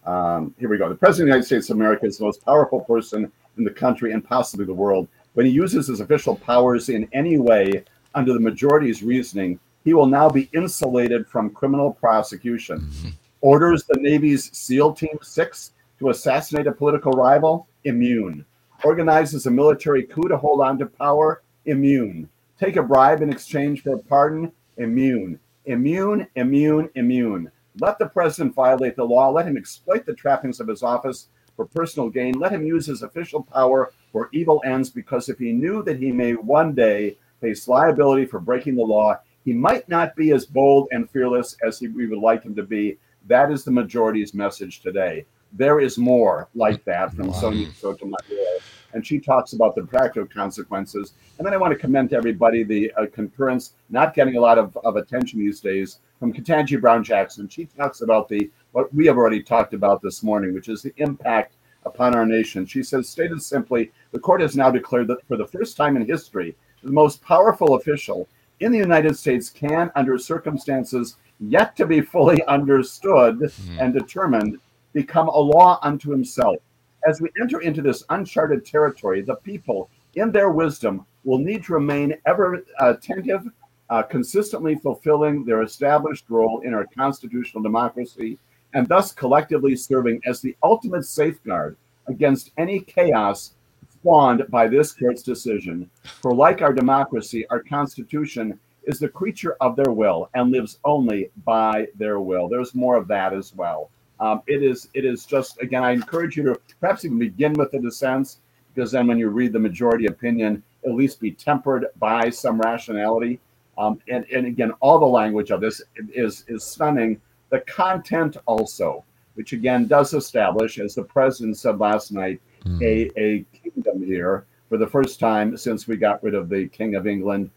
Here we go. The President of the United States of America is the most powerful person in the country and possibly the world. When he uses his official powers in any way under the majority's reasoning, he will now be insulated from criminal prosecution. Orders the Navy's SEAL Team 6 to assassinate a political rival? Immune. Organizes a military coup to hold on to power? Immune. Take a bribe in exchange for a pardon? Immune. Immune, immune, immune. Let the president violate the law. Let him exploit the trappings of his office for personal gain. Let him use his official power for evil ends, because if he knew that he may one day face liability for breaking the law, he might not be as bold and fearless as we would like him to be. That is the majority's message today. There is more like that from Sonia Sotomayor, and she talks about the practical consequences. And then I want to commend to everybody the concurrence, not getting a lot of attention these days, from Ketanji Brown Jackson. She talks about what we have already talked about this morning, which is the impact upon our nation. She says, stated simply, the court has now declared that for the first time in history, the most powerful official in the United States can, under circumstances yet to be fully understood and determined, become a law unto himself. As we enter into this uncharted territory, the people, in their wisdom, will need to remain ever attentive, consistently fulfilling their established role in our constitutional democracy, and thus collectively serving as the ultimate safeguard against any chaos spawned by this court's decision. For like our democracy, our Constitution is the creature of their will and lives only by their will. There's more of that as well. It is just, again, I encourage you to perhaps even begin with the dissents, because then when you read the majority opinion, at least be tempered by some rationality. And again, all the language of this is stunning. The content also, which again does establish, as the president said last night, a kingdom here for the first time since we got rid of the King of England.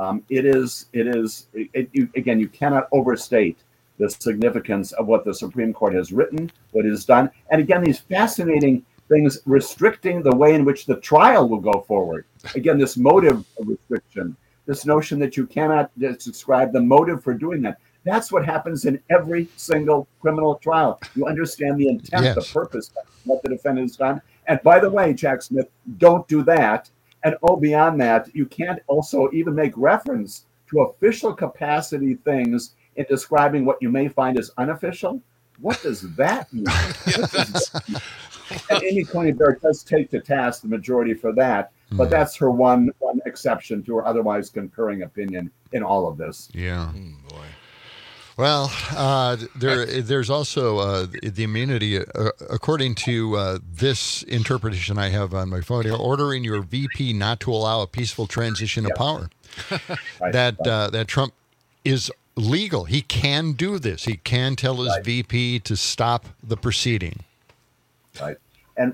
Again, you cannot overstate the significance of what the Supreme Court has written, what is done. And again, these fascinating things restricting the way in which the trial will go forward. Again, this motive restriction, this notion that you cannot describe the motive for doing that. That's what happens in every single criminal trial. You understand the intent, the purpose, what the defendant has done. And by the way, Jack Smith, don't do that. And beyond that, you can't also even make reference to official capacity things in describing what you may find as unofficial. What does that mean? And Amy Coney Barrett does take to task the majority for that, but that's her one exception to her otherwise concurring opinion in all of this. Yeah. Boy. Well, there's also the immunity, according to this interpretation I have on my phone, ordering your VP not to allow a peaceful transition of power. That Trump is legal. He can do this. He can tell his VP to stop the proceeding. Right. And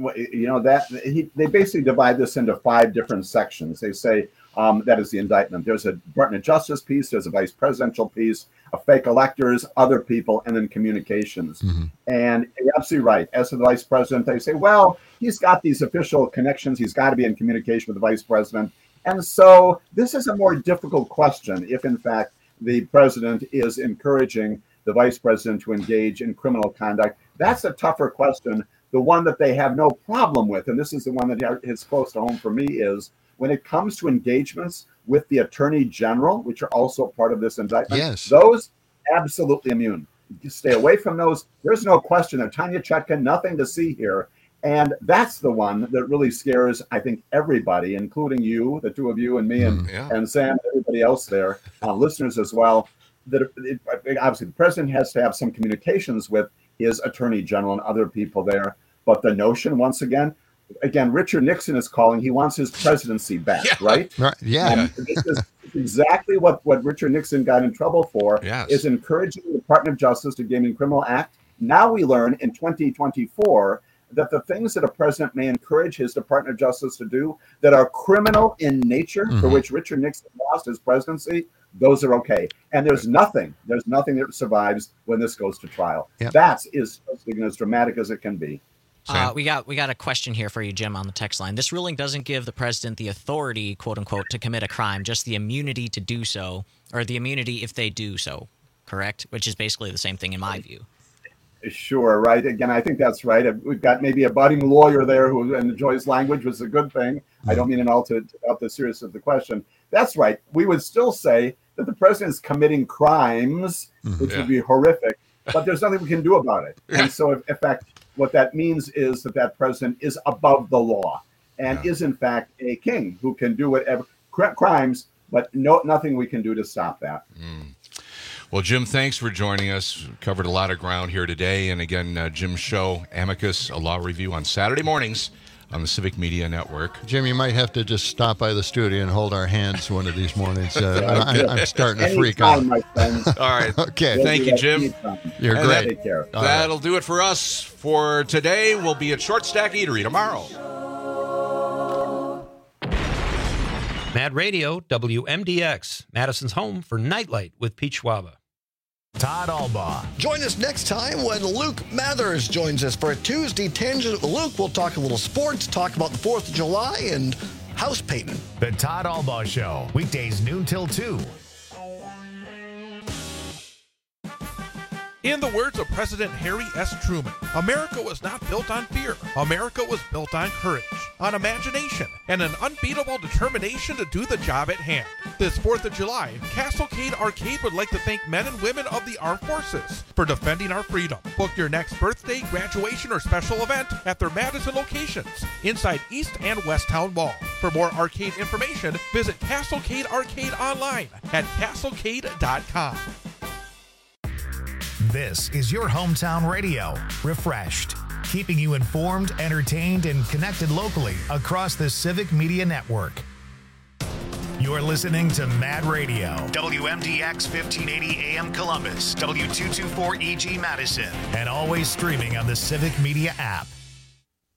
they basically divide this into 5 different sections. They say that is the indictment. There's a Department of Justice piece, there's a vice presidential piece, a fake electors, other people, and then communications. And you're absolutely right. As for the vice president, they say, well, he's got these official connections. He's got to be in communication with the vice president. And so this is a more difficult question if, in fact, the president is encouraging the vice president to engage in criminal conduct. That's a tougher question. The one that they have no problem with, and this is the one that is close to home for me, is when it comes to engagements with the attorney general, which are also part of this indictment, those absolutely immune. You stay away from those. There's no question of Tanya Chutkan, nothing to see here. And that's the one that really scares, I think, everybody, including you, the two of you and me and Sam and everybody else there, listeners as well. Obviously, the president has to have some communications with his attorney general and other people there. But the notion, once again, Richard Nixon is calling. He wants his presidency back, right? Yeah. This is exactly what Richard Nixon got in trouble for, is encouraging the Department of Justice to engage in criminal act. Now we learn in 2024 that the things that a president may encourage his Department of Justice to do that are criminal in nature, for which Richard Nixon lost his presidency, those are okay. And there's nothing that survives when this goes to trial. That is as dramatic as it can be. We got a question here for you, Jim, on the text line. This ruling doesn't give the president the authority, quote unquote, to commit a crime, just the immunity to do so, or the immunity if they do so, correct? Which is basically the same thing in my view. Sure, right. Again, I think that's right. We've got maybe a budding lawyer there who enjoys language, which is a good thing. I don't mean at all to doubt the seriousness of the question. That's right. We would still say that the president is committing crimes, which would be horrific, but there's nothing we can do about it. And so, in fact, what that means is that president is above the law and is, in fact, a king who can do whatever crimes, but nothing we can do to stop that. Well, Jim, thanks for joining us. We covered a lot of ground here today. And again, Jim's show, Amicus, a law review on Saturday mornings on the Civic Media Network. Jim, you might have to just stop by the studio and hold our hands one of these mornings. I'm starting to freak out. My friend. All right. Okay. Thank you, Jim. You're And great. Take care. That'll do it for us for today. We'll be at Short Stack Eatery tomorrow. Mad Radio, WMDX, Madison's home for Nightlight with Pete Schwaba. Todd Albaugh. Join us next time when Luke Mathers joins us for a Tuesday Tangent with Luke. We'll talk a little sports, talk about the 4th of July, and house painting. The Todd Albaugh Show, weekdays noon till 2. In the words of President Harry S. Truman, America was not built on fear. America was built on courage, on imagination, and an unbeatable determination to do the job at hand. This 4th of July, Castlecade Arcade would like to thank men and women of the armed forces for defending our freedom. Book your next birthday, graduation, or special event at their Madison locations inside East and West Town Mall. For more arcade information, visit Castlecade Arcade online at castlecade.com. This is your hometown radio, refreshed, keeping you informed, entertained, and connected locally across the Civic Media Network. You're listening to Mad Radio, WMDX 1580 AM Columbus, W224EG Madison, and always streaming on the Civic Media app.